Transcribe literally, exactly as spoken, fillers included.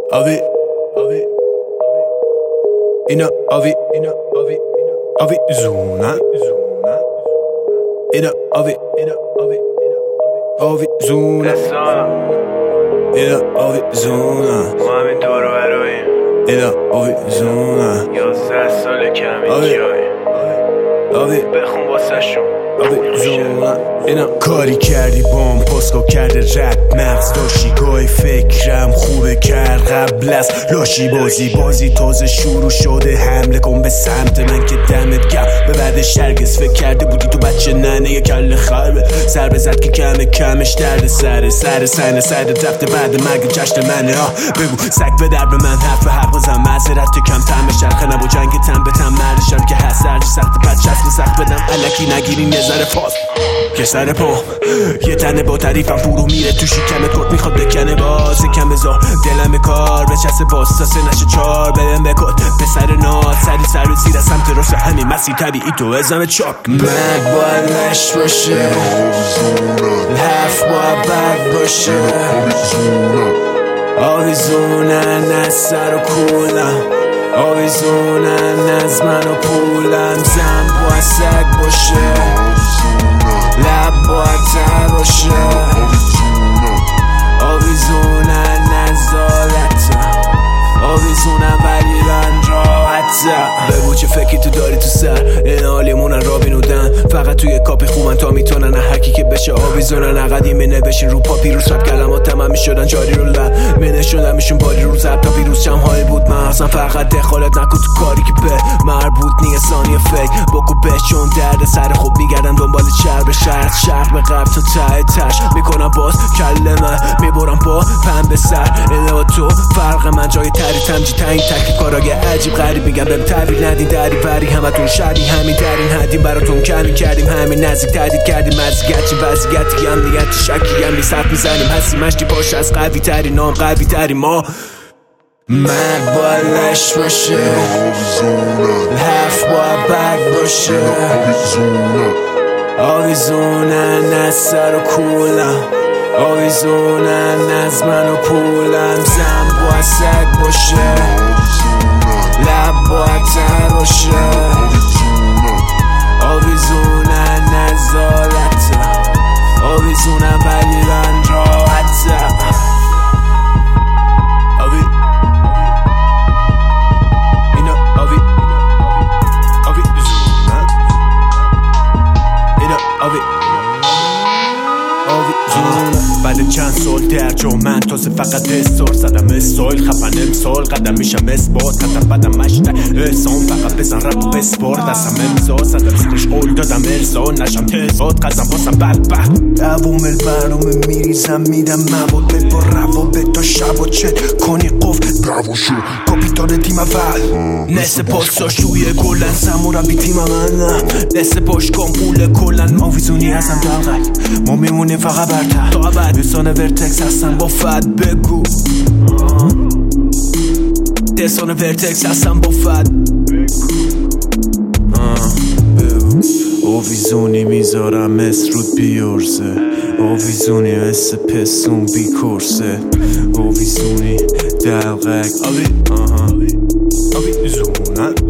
آوی آوی اینا آوی اینا آوی آوی زونه اینا آوی اینا آوی آوی زونه اینا آوی زونه ما همین دور و برویم اینا آوی زونه یازده سال کمی جایی آوی بخون واسه شون اینا کاری کردی بام پاسکا کرده رد مغز داشتی گاهی فکرم خوبه کرد قبل از لاشی بازی بازی تازه شروع شده حمله کن به سمت من که دمت گرم به بعدش هرگز فکر کرده بودی تو بچه ننه یه کل خربه سر بزد که کمه کمش درد سره سر سنه سر رفته بعد مرگ جشن منه ها بگو سگ به در به من حرف حق بزن معذرت که کم تم شرخه نبو جنگ تم به تم مردشم که هست هرچی سخت پد چسب سخت بدم علکی نگیری نظر فاز که سر پام یه تنه با تعریفم فرو میره تو شکم کرد میخواد بکنه باز کم بذار دلم کار بچسه باز ساسه نشه چار بدم بکن به سر ناد سری سر و زیر از سمت راست همین مسیر طبیعی تو ازم چاک مرگ باید نش باشه حرف باید بگ باشه آویزونن از سر و کولم آویزونن از من و پولم زن باید سگ باشه لب باید تر باشه آویزونن از آلتم آویزونن ولی من راحتم بگو چه فکری تو داری تو سر این حالیمونن را بینودن فقط توی کاپی خوبن تا میتونن هرکی که بشه آویزونن قدیمه نوشین رو پاپیروس رب کلماتم هم میشدن جاری رو لب منه شدن میشون باری رو زب تا پیروز چم حال بود من اصلا فقط دخالت نکن تو کاری که به مربوط نیه ثانیه فکر بکو بهش چون درد سر خوب میگردن دنبال شهر به شهر شهر به قبل تا ته تش میکنم باز کلمه میبرم با پن به سر الا تو فرق من جای تری تمجی تاین تکلیف کاراگه عجیب غریب میگم بهم تحویل ندین دری بری همتون شدی همین درین حدیم براتون کمی کردیم همین نزدیک تهدید کردیم مزیگتی وزیگتی هم نیتی شکی هم نیست حرف میزنیم هستی مشتی باشه از قوی تری نام قوی تری ما مرگ باید نش باشه حرف باید بگ باشه آویزونن از سر و کولم آویزونن از من و پولم زن باید سگ باشه لب باید تر باشه آویزونن از آلتم آویزونن ولی من راحتم آوی اینا آوی آوی زونه اینا آوی آوی زونه بعد چند سال در جو من تازه فقط استار زدم استایل خفن امسال قدم میشم اثبات قدم بدم مشته احسان فقط بزن رب و بسپار دستم امضا زدم سرش قول دادم ارزا نشم تزاد قزم باسم بد بد دوامل برنامه میریزم میدم مواد ببار روابط تا شب و چت کنی قفل برو شو کاپیتان تیم اول نسه پاساش توی کلن سموربی تیم من نسه پاش کام قوله کلن آویزونی هستم دلغک ما میمونیم فقط برتر تا ابد دستان ورتکس هستن با فد بگو دستان ورتکس هستن با فد آویزونی میذارم مثل رود بیارزه آویزونی مثل پسون بی کرسه آویزونی دلغک آوی آوی زونه